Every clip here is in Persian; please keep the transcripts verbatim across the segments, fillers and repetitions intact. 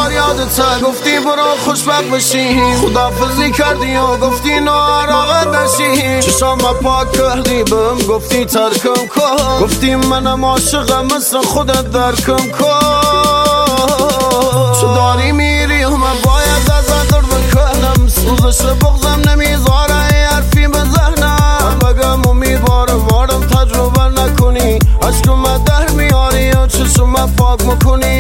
بار یادت گفتی برو خوشبخت بشی، خدافزی کردی و گفتی ناراحت نشی. چشام پاک کردی بهم گفتی ترکم کن، گفتی منم عاشقم مثل خودت درکم کن. تو داری میری و من باید ازت دور بکنم، سوزش بغزم نمیذاره حرفی به ذهنم. بگم امیدوارم آرم تجربه نکنی، عشقم در میاری و چشم پاک میکنی.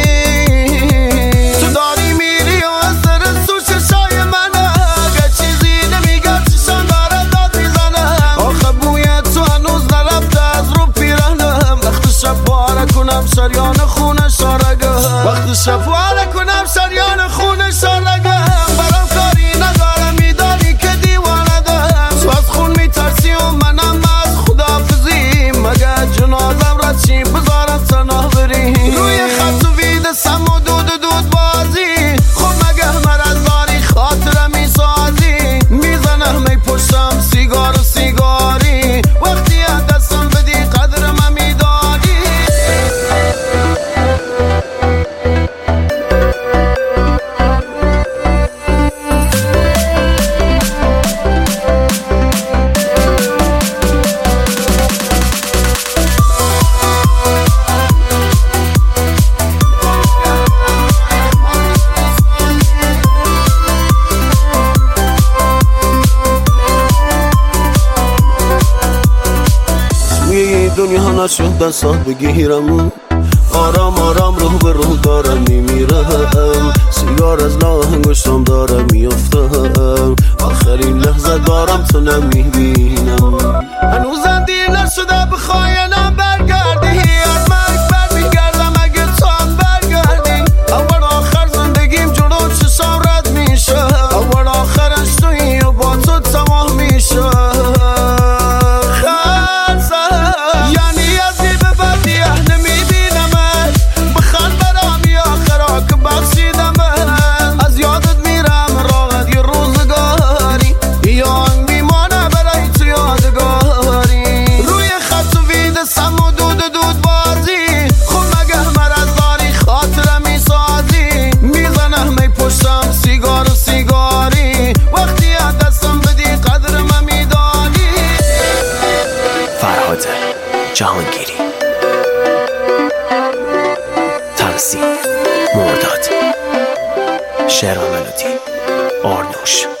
تو داری میری و اثر تو چشای منه، اگه چیزی نمیگم چشم داره داد میزنه. آخه بوی تو هنوز نرفته از رو پیرنم، وقت شب باره کنم شریان خونه شارگم، وقت شب باره کنم شریان خونه شارگم. برام کاری ندارم میدانی که دیوانه دم، تو از خون میترسی و منم از خدافزی. مگه جنازم را چی بذارم تنها بری، روی خط و وید سم و دود و دود بازی. خب مگه مرز داری خاطرم میسازی، میزنم می پشتم سیگار و سیگاری. وقتی دستم بدی قدر من میدانی. دنیا نشد دستات بگیرم، آرام آرام روح به روح دارم میمیرم. سیگار از لاه انگشتم دارم میافتم، آخرین لحظه دارم تو نمیبینم. هنوزم دیر نشده بخواینم برگردی، از مرگ بر میگردم اگه تو هم برگردی. اول آخر زندگیم جلو چشم رد میشه، اول آخرش تویی و با تو تمام میشه. جهانگیری تنظیم مرداد، شعر و ملودی آرنوش.